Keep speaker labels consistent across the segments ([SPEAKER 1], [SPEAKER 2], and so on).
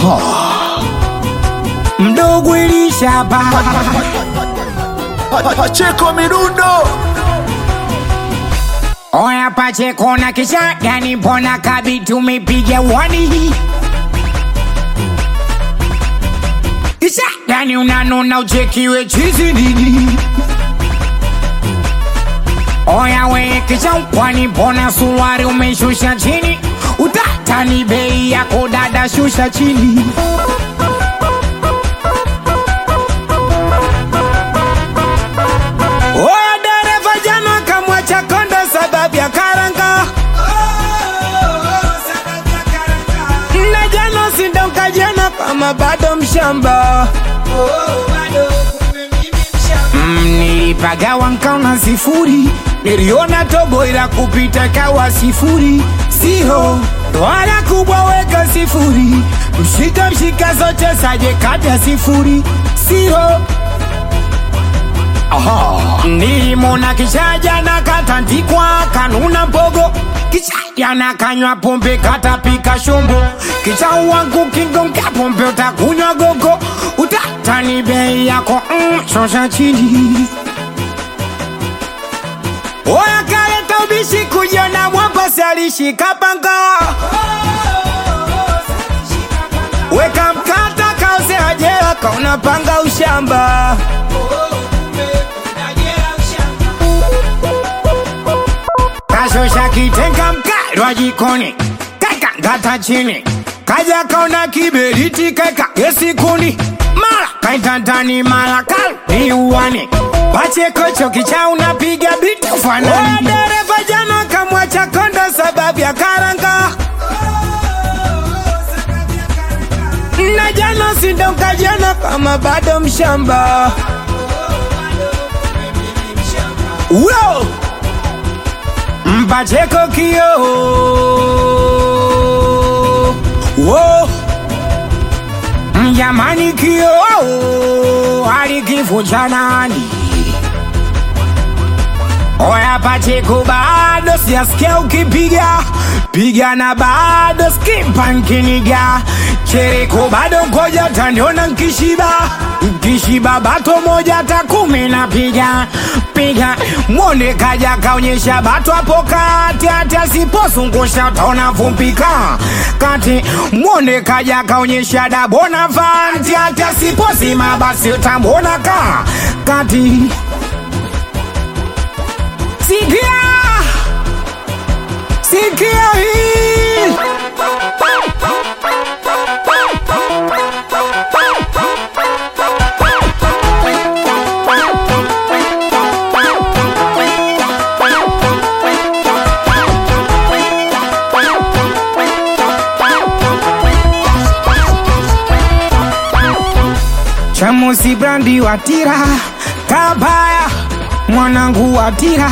[SPEAKER 1] Mdogo Elishaba
[SPEAKER 2] Pacheco Mirundo.
[SPEAKER 1] Oya Pacheco na kisha gani pona kabi tumepiga wani kisha gani unanona uchekiwe chizi nini. Oya we kisha kwani pona suwari umeshusha chini. Utatani bei yako dada shusha chini. Oya dereva jana kamwacha konda sababu ya karanga. Na jana sindonka jana kama bado mshamba. Nilipagawa nkaona sifuri. Niliona tobo ila kupita kawa sifuri. Siho wala kubwa weka sifuri. Mshika zote saje kata sifuri. Siho nilimona kishaja na katandikwa kanuna mbogo. Kishaja na kanywa pombe katapika shombo. Kisha wangu kingonga pombe utakunywa gogo. Utatani bei yako shosha chini. Oya kaleta ubishi kujiona mwapa salishika panga. Weka mkata kaose ajela kauna panga ushamba. Kashosha kitenga mkalwa jikoni. Kaka ngata chini. Kaja kauna kiberiti kaka gesi kuni. Mala kaitantani mala kalbi uwani. Pacheco chokicha unapiga biti ufanani. Oya dereva jana kamwacha konda sababu ya karanga. Na jana sindonka jana kama bado mshamba. Wow! Pacheco kio. Wow! Mjamani kio. Alikifucha nani? Oya Pacheco bado siyasikia ukipiga. Piga na bado skimpa nkiniga. Chereko bado koja taniona nkishiba. Nkishiba bato moja takumi na piga. Piga mwone kaja kaonyesha bato hapo kati. Hata siposungusha utaona vumpika. Kati mwone kaja kaonyesha dabona fanti. Hata siposima basi utambona ka. Kati Sikia hii. Chamusi brandi watira kabaya. Mwanangu watira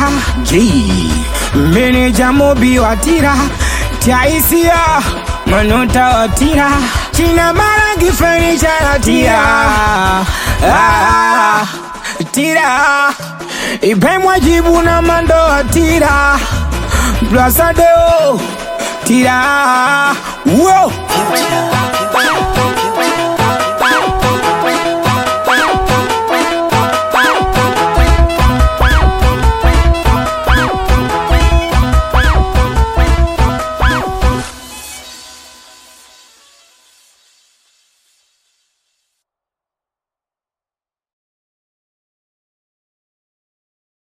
[SPEAKER 1] meneja mobi watira. Taisia manota watira. China marangi furniture watira. Tira ipe mwajibu na mando watira. Plaza deo tira. Wow.